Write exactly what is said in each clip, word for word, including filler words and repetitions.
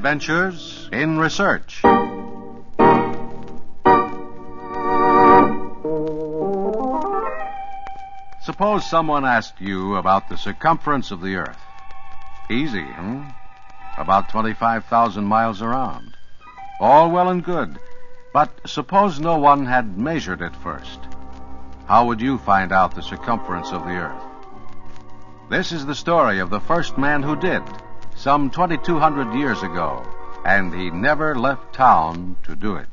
Adventures in Research. Suppose someone asked you about the circumference of the Earth. Easy, hmm? About twenty-five thousand miles around. All well and good. But suppose no one had measured it first. How would you find out the circumference of the Earth? This is the story of the first man who did, some twenty-two hundred years ago, and he never left town to do it.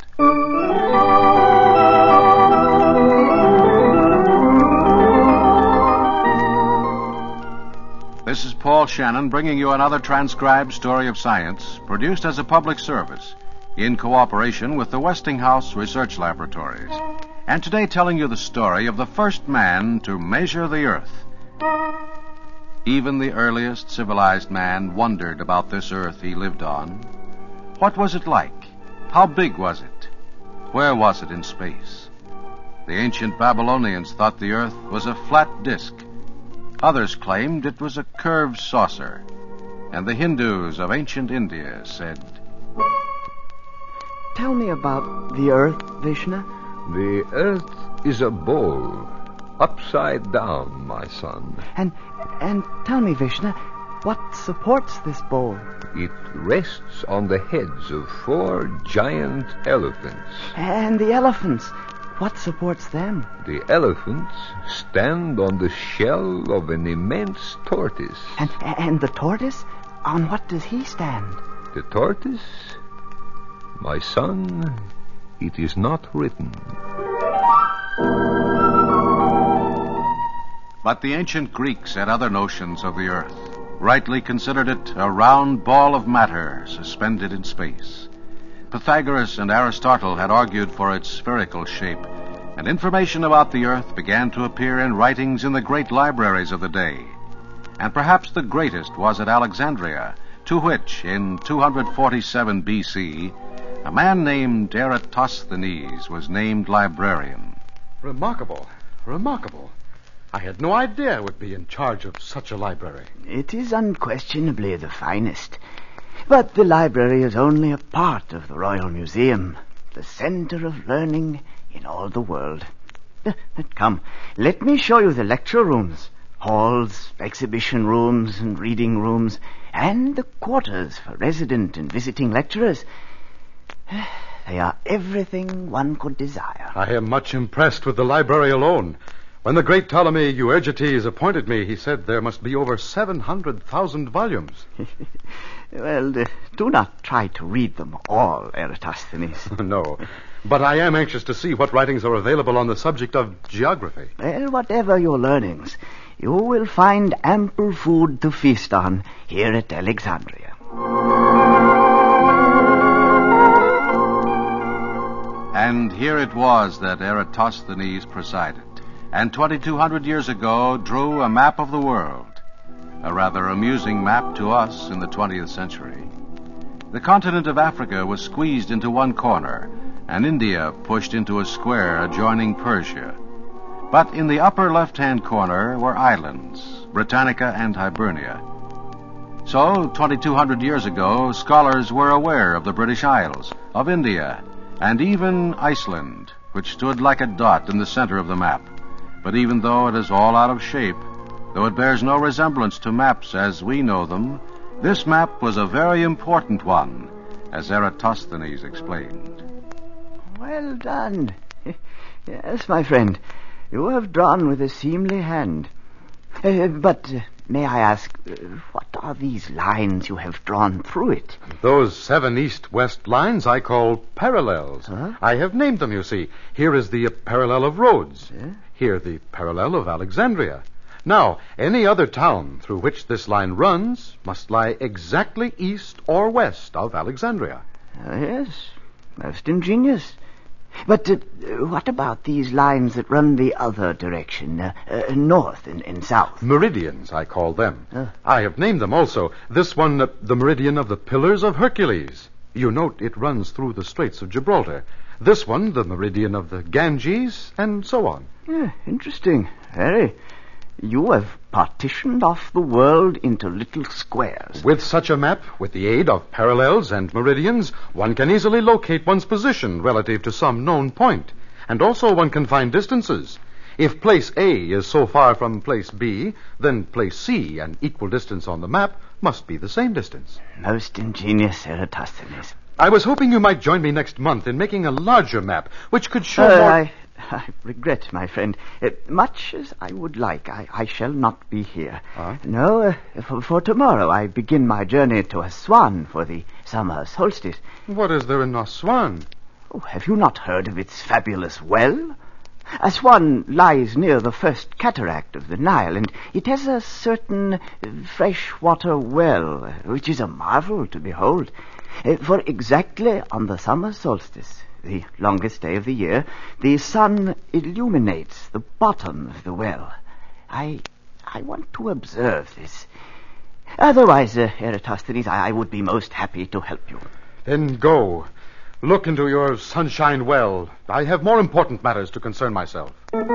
This is Paul Shannon bringing you another transcribed story of science produced as a public service in cooperation with the Westinghouse Research Laboratories. And today telling you the story of the first man to measure the Earth. Even the earliest civilized man wondered about this Earth he lived on. What was it like? How big was it? Where was it in space? The ancient Babylonians thought the Earth was a flat disk. Others claimed it was a curved saucer. And the Hindus of ancient India said, Tell me about the Earth, Vishnu. The Earth is a ball, upside down, my son. And and tell me, Vishnu, what supports this bowl? It rests on the heads of four giant elephants. And the elephants, what supports them? The elephants stand on the shell of an immense tortoise. And and the tortoise? On what does he stand? The tortoise? My son, it is not written. But the ancient Greeks had other notions of the Earth, rightly considered it a round ball of matter suspended in space. Pythagoras and Aristotle had argued for its spherical shape, and information about the Earth began to appear in writings in the great libraries of the day. And perhaps the greatest was at Alexandria, to which, in two forty-seven B C, a man named Eratosthenes was named librarian. Remarkable, remarkable. I had no idea I would be in charge of such a library. It is unquestionably the finest. But the library is only a part of the Royal Museum, the center of learning in all the world. Come, let me show you the lecture rooms, halls, exhibition rooms, and reading rooms, and the quarters for resident and visiting lecturers. They are everything one could desire. I am much impressed with the library alone. When the great Ptolemy Euergetes appointed me, he said there must be over seven hundred thousand volumes. Well, uh, do not try to read them all, Eratosthenes. No, but I am anxious to see what writings are available on the subject of geography. Well, whatever your learnings, you will find ample food to feast on here at Alexandria. And here it was that Eratosthenes presided, and twenty-two hundred years ago drew a map of the world, a rather amusing map to us in the twentieth century. The continent of Africa was squeezed into one corner, and India pushed into a square adjoining Persia. But in the upper left-hand corner were islands, Britannica and Hibernia. So, twenty-two hundred years ago, scholars were aware of the British Isles, of India, and even Iceland, which stood like a dot in the center of the map. But even though it is all out of shape, though it bears no resemblance to maps as we know them, this map was a very important one, as Eratosthenes explained. Well done. Yes, my friend, you have drawn with a seemly hand. Uh, but uh, may I ask, uh, what are these lines you have drawn through it? Those seven east-west lines I call parallels. Huh? I have named them, you see. Here is the uh, parallel of Rhodes. Yeah? Here the parallel of Alexandria. Now, any other town through which this line runs must lie exactly east or west of Alexandria. Uh, yes, most ingenious. But uh, what about these lines that run the other direction, uh, uh, north and, and south? Meridians, I call them. Uh. I have named them also. This one, uh, the meridian of the Pillars of Hercules. You note it runs through the Straits of Gibraltar. This one, the meridian of the Ganges, and so on. Yeah, interesting. Very. You have partitioned off the world into little squares. With such a map, with the aid of parallels and meridians, one can easily locate one's position relative to some known point. And also one can find distances. If place A is so far from place B, then place C, an equal distance on the map, must be the same distance. Most ingenious, Eratosthenes. I was hoping you might join me next month in making a larger map, which could show Uh, more... I, I regret, my friend. Uh, much as I would like, I, I shall not be here. Huh? No, uh, for, for tomorrow I begin my journey to Aswan for the summer solstice. What is there in Aswan? Oh, have you not heard of its fabulous well? Aswan lies near the first cataract of the Nile, and it has a certain uh, freshwater well, uh, which is a marvel to behold. Uh, for exactly on the summer solstice, the longest day of the year, the sun illuminates the bottom of the well. I I want to observe this. Otherwise, uh, Eratosthenes, I, I would be most happy to help you. Then go. Look into your sunshine well. I have more important matters to concern myself.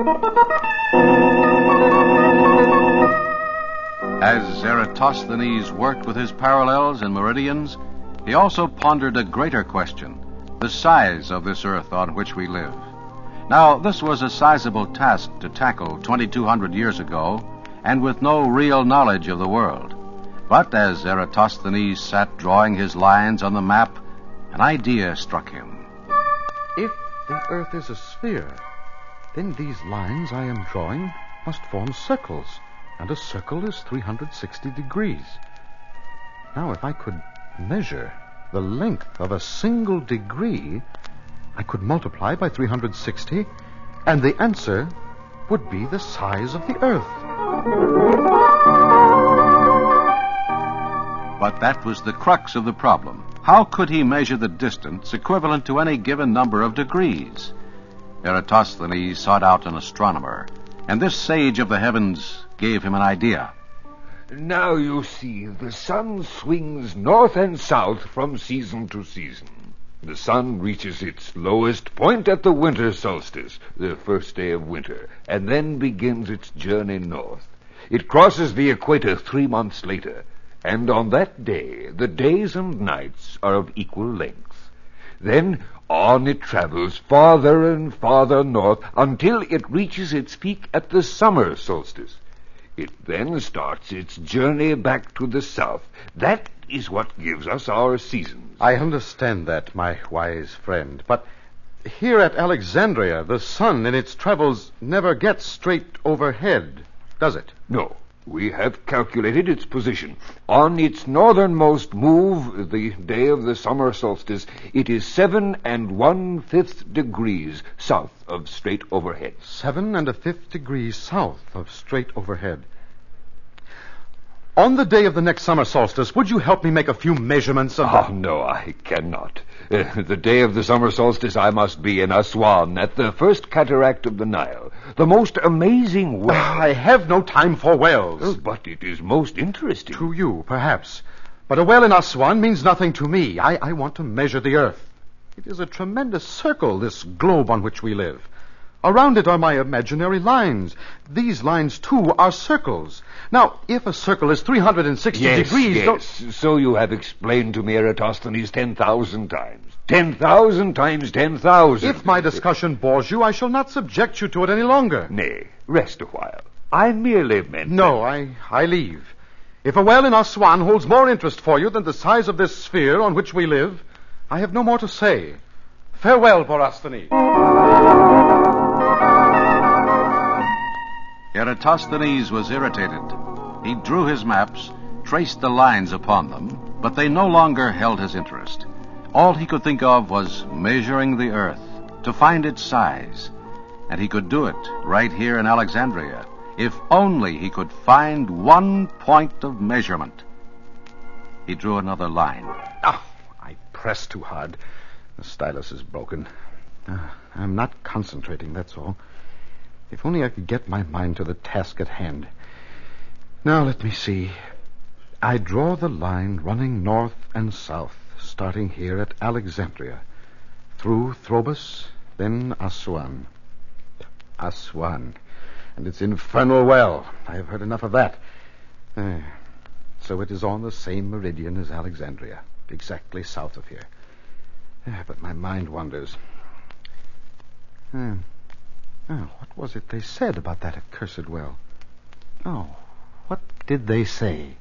As Eratosthenes worked with his parallels and meridians, he also pondered a greater question, the size of this earth on which we live. Now, this was a sizable task to tackle twenty-two hundred years ago, and with no real knowledge of the world. But as Eratosthenes sat drawing his lines on the map, an idea struck him. If the earth is a sphere, then these lines I am drawing must form circles, and a circle is three hundred sixty degrees. Now, if I could measure the length of a single degree, I could multiply by three hundred sixty, and the answer would be the size of the earth. But that was the crux of the problem. How could he measure the distance equivalent to any given number of degrees? Eratosthenes sought out an astronomer, and this sage of the heavens gave him an idea. Now you see, the sun swings north and south from season to season. The sun reaches its lowest point at the winter solstice, the first day of winter, and then begins its journey north. It crosses the equator three months later, and on that day the days and nights are of equal length. Then on it travels farther and farther north until it reaches its peak at the summer solstice. It then starts its journey back to the south. That is what gives us our seasons. I understand that, my wise friend, but here at Alexandria, the sun in its travels never gets straight overhead, does it? No, we have calculated its position. On its northernmost move, the day of the summer solstice, it is seven and one-fifth degrees south of straight overhead. Seven and a fifth degrees south of straight overhead. On the day of the next summer solstice, would you help me make a few measurements of Oh, the... no, I cannot. Uh, the day of the summer solstice I must be in Aswan at the first cataract of the Nile. The most amazing well. I have no time for wells. Oh, but it is most interesting. To you, perhaps. But a well in Aswan means nothing to me. I, I want to measure the earth. It is a tremendous circle, this globe on which we live. Around it are my imaginary lines. These lines, too, are circles. Now, if a circle is three hundred sixty yes, degrees... Yes, don't- so you have explained to me, Eratosthenes, ten thousand times. Ten thousand times ten thousand. If my discussion bores you, I shall not subject you to it any longer. Nay, rest a while. I merely meant... No, I, I leave. If a well in Aswan holds more interest for you than the size of this sphere on which we live, I have no more to say. Farewell, Borasthenes. Eratosthenes was irritated. He drew his maps, traced the lines upon them, but they no longer held his interest. All he could think of was measuring the earth, to find its size. And he could do it right here in Alexandria, if only he could find one point of measurement. He drew another line. Oh, I pressed too hard. The stylus is broken. Uh, I'm not concentrating, that's all. If only I could get my mind to the task at hand. Now, let me see. I draw the line running north and south, starting here at Alexandria, through Throbus, then Aswan. Aswan. and its infernal well. I have heard enough of that. Uh, so it is on the same meridian as Alexandria, exactly south of here. Uh, but my mind wanders. Uh, oh, what was it they said about that accursed well? Oh, what did they say?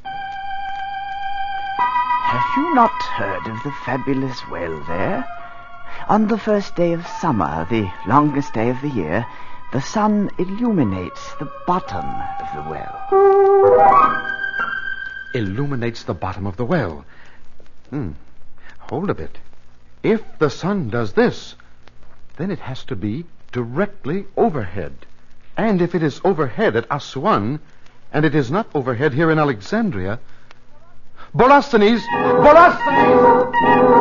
Have you not heard of the fabulous well there? On the first day of summer, the longest day of the year, the sun illuminates the bottom of the well. Illuminates the bottom of the well. Hmm. Hold a bit. If the sun does this, then it has to be directly overhead. And if it is overhead at Aswan, and it is not overhead here in Alexandria... Borosthenes! Borosthenes!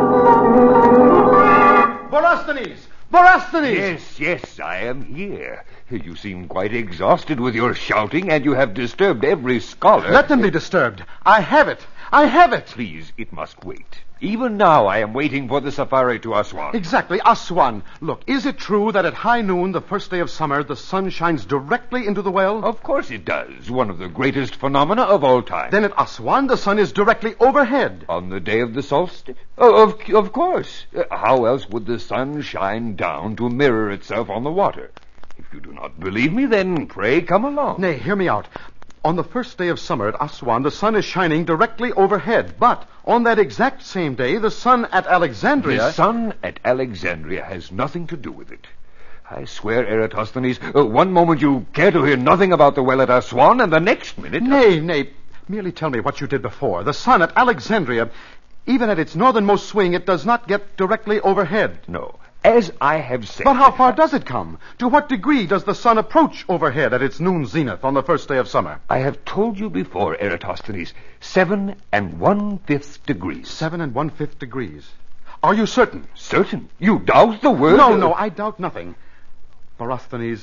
Borosthenes! Borosthenes! Yes, yes, I am here. You seem quite exhausted with your shouting, and you have disturbed every scholar. Let them be disturbed. I have it. I have it. Please, it must wait. Even now I am waiting for the safari to Aswan. Exactly, Aswan. Look, is it true that at high noon, the first day of summer, the sun shines directly into the well? Of course it does. One of the greatest phenomena of all time. Then at Aswan, the sun is directly overhead. On the day of the solstice? Oh, of, of course. Uh, how else would the sun shine down to mirror itself on the water? If you do not believe me, then pray come along. Nay, hear me out. On the first day of summer at Aswan, the sun is shining directly overhead. But on that exact same day, the sun at Alexandria... The sun at Alexandria has nothing to do with it. I swear, Eratosthenes, uh, one moment you care to hear nothing about the well at Aswan, and the next minute... Nay, nay, merely tell me what you did before. The sun at Alexandria, even at its northernmost swing, it does not get directly overhead. No. As I have said... But how far does it come? To what degree does the sun approach overhead at its noon zenith on the first day of summer? I have told you before, Eratosthenes, seven and one-fifth degrees. Seven and one-fifth degrees. Are you certain? Certain? You doubt the word? No, no, I doubt nothing. Borosthenes,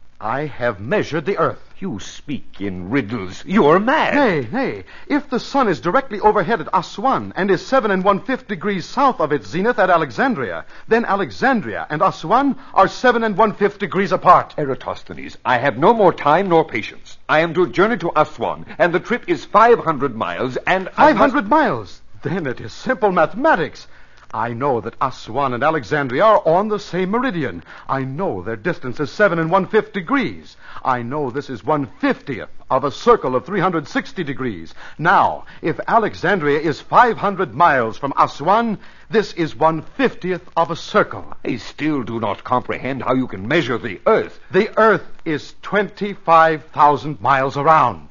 I have measured the earth. You speak in riddles. You're mad. Nay, nay. If the sun is directly overhead at Aswan and is seven and one-fifth degrees south of its zenith at Alexandria, then Alexandria and Aswan are seven and one-fifth degrees apart. Eratosthenes, I have no more time nor patience. I am to journey to Aswan, and the trip is five hundred miles, and... Five hundred miles? Then it is simple mathematics. I know that Aswan and Alexandria are on the same meridian. I know their distance is seven and one-fifth degrees. I know this is one-fiftieth of a circle of three hundred sixty degrees. Now, if Alexandria is five hundred miles from Aswan, this is one-fiftieth of a circle. I still do not comprehend how you can measure the earth. The earth is twenty-five thousand miles around.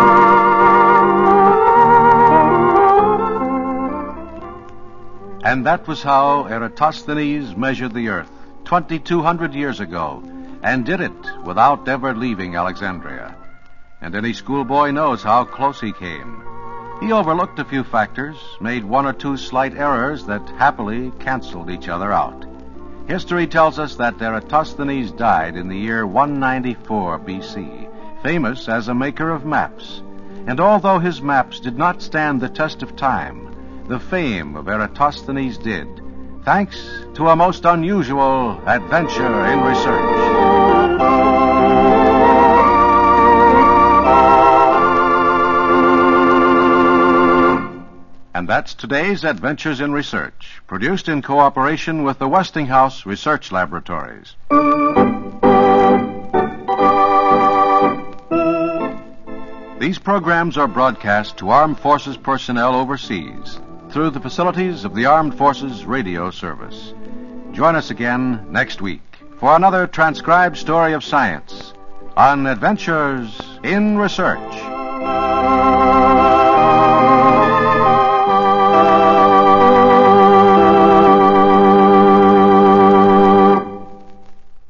And that was how Eratosthenes measured the earth twenty-two hundred years ago, and did it without ever leaving Alexandria. And any schoolboy knows how close he came. He overlooked a few factors, made one or two slight errors that happily canceled each other out. History tells us that Eratosthenes died in the year one ninety-four B C, famous as a maker of maps. And although his maps did not stand the test of time, the fame of Eratosthenes did, thanks to a most unusual adventure in research. And that's today's Adventures in Research, produced in cooperation with the Westinghouse Research Laboratories. These programs are broadcast to armed forces personnel overseas through the facilities of the Armed Forces Radio Service. Join us again next week for another transcribed story of science on Adventures in Research.